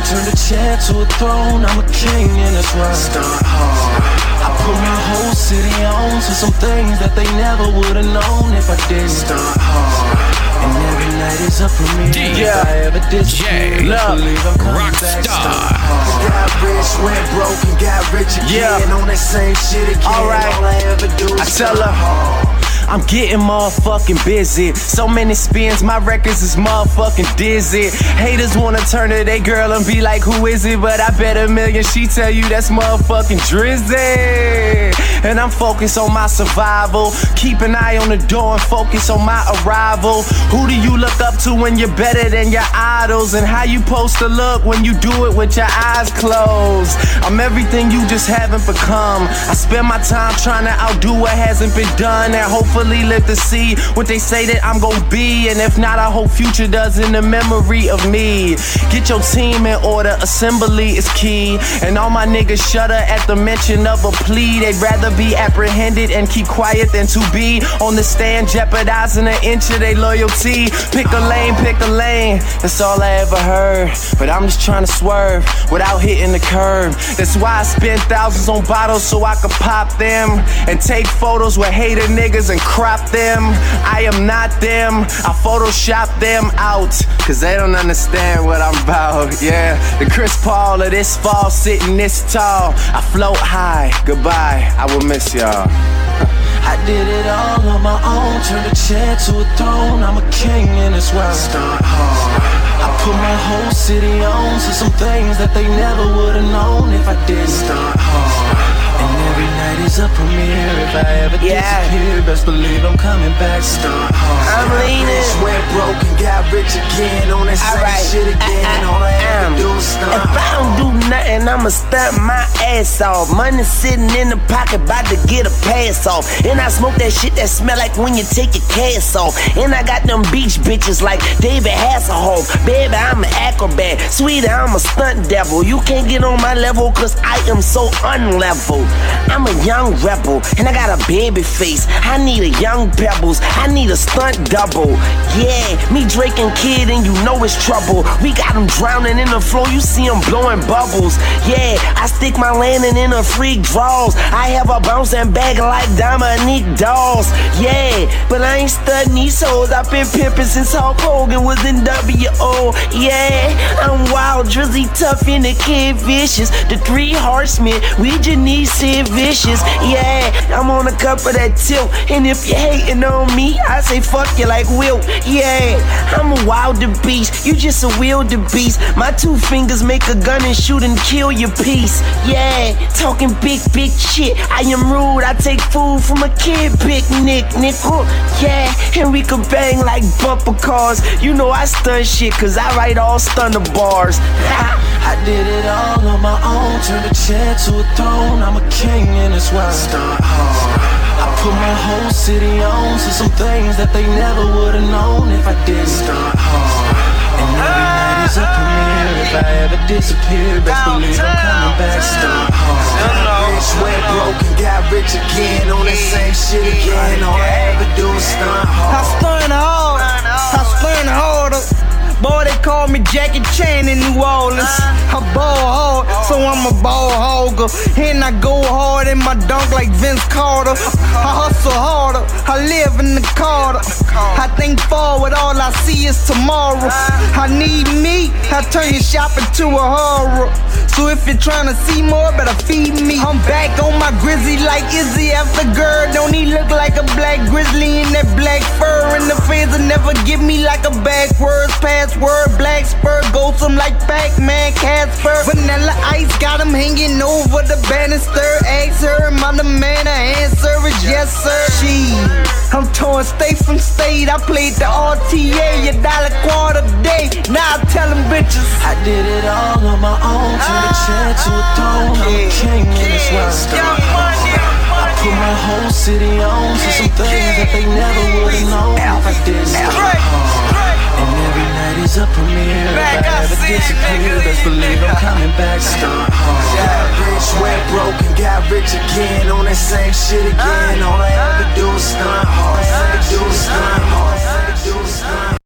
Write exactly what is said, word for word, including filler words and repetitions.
turn the chair to a throne. I'm a king and that's why I stunt hard. I put my whole city on to some things that they never would've known if I didn't stunt hard. And every night is a premiere. Yeah. If I ever disappear, Love. believe I'm coming back. Rockstar. Got rich, went broke, and got rich again. Yeah. On that same shit again. Alright. All I ever do is I tell stunt her, hard. I'm getting motherfucking busy. So many spins, my records is motherfucking dizzy. Haters wanna turn to they girl and be like, who is it? But I bet a million she tell you that's motherfucking Drizzy. And I'm focused on my survival. Keep an eye on the door and focus on my arrival. Who do you look up to when you're better than your idols? And how you supposed to look when you do it with your eyes closed? I'm everything you just haven't become. I spend my time trying to outdo what hasn't been done, and hopefully live to see what they say that I'm gon' be. And if not, I hope future does in the memory of me. Get your team in order, assembly is key. And all my niggas shudder at the mention of a plea. They'd rather be apprehended and keep quiet than to be on the stand jeopardizing an inch of their loyalty. Pick a lane, pick a lane, that's all I ever heard. But I'm just trying to swerve without hitting the curb. That's why I spend thousands on bottles so I could pop them and take photos with hater niggas and crop them. I am not them, I Photoshop them out, cause they don't understand what I'm about. Yeah, the Chris Paul of this fall, sitting this tall. I float high, goodbye, I will miss y'all. I did it all on my own, turned a chair to a throne. I'm a king and that's why I stunt hard. I put my whole city on to some things that they never would've known if I didn't stunt hard. And every night is a premiere. If I ever Yeah. disappear, best believe I'm coming back. Stunt hard. I'm leaning. Went broke and got rich again. On that same Alright. shit again. All I ever do is stunt If I don't do nothing, I'ma stunt my ass off. Money sitting in the pocket, about to get a pass off. And I smoke that shit that smell like when you take your cast off. And I got them beach bitches like David Hasselhoff. Baby, I'm an acrobat. Sweetie, I'm a stunt devil. You can't get on my level, cause I am so unlevel. I'm a young rebel, and I got a baby face. I need a young Pebbles, I need a stunt double. Yeah, me Drake and Kid, and you know it's trouble. We got them drowning in the flow, you see them blowing bubbles. Yeah, I stick my landing in a freak draws. I have a bouncing back like Dominique Dawes. Yeah, but I ain't studying these hoes. I've been pimping since Hulk Hogan was in W O. Yeah, I'm wild, Drizzy, tough, and the Kid Vicious. The three horsemen, we just need Sid Vicious. Yeah, I'm on the cup of that tilt. And if you hating on me, I say fuck you like Wilt. Yeah, I'm a wilder beast, you just a wildebeest. My two fingers make a gun and shoot and kill your piece. Yeah, talking big, big shit. I am rude, I take food from a kid picnic, nickel. Yeah, and we can bang like bumper cars. You know I stun shit, cause I write all stunner bars. I did it all on my own, turned a chair to a throne. I'm a king and that's why I stunt hard. I put my whole city on to some things that they never would've known if I didn't stunt hard. And every night is a premiere. If I ever disappear, best believe I'm coming back. Stunt hard. rich, went broke and got rich again. On that same shit again. All I ever do is stunt hard. I stunt hard, I stunt harder. Boy, they call me Jackie Chan in New Orleans. I ball hard, so I'm a ball hogger. And I go hard in my dunk like Vince Carter. I hustle harder, I live in the Carter. I think forward, all I see is tomorrow. I need me, I turn your shopping to a horror. So if you're trying to see more, better feed me. I'm back on my grizzly like Izzy after girl. Don't he look like a black grizzly in that black fur? And the fans will never give me like a backwards password. Black spur goes some like Pac-Man Casper. Vanilla ice got him hanging over the banister. Ask her, am I the man? The answer is yes, sir. She, I'm torn state from state. I played the R T A, a dollar quarter day. Now I tell them bitches I did it all on my own, turned a chair to a throne. I'm a king and it's why I stunt hard. I put my whole city on to some things that they never would've known if I didn't stunt hard. And every night is a premiere. If I ever disappear, best believe I'm coming back. Stunt hard. Got rich, went broke and got rich again. On that same shit again. All I ever do is stunt hard. All I ever do is stunt hard. All I ever do is stunt hard.